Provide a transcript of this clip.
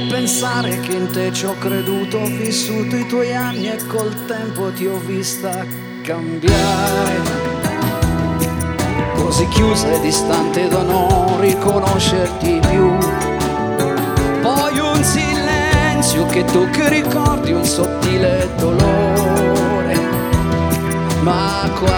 pensare che in te ci ho creduto, ho vissuto i tuoi anni e col tempo ti ho vista cambiare. Così chiusa e distante da non riconoscerti più. Poi un silenzio che tu che ricordi un sottile dolore. Ma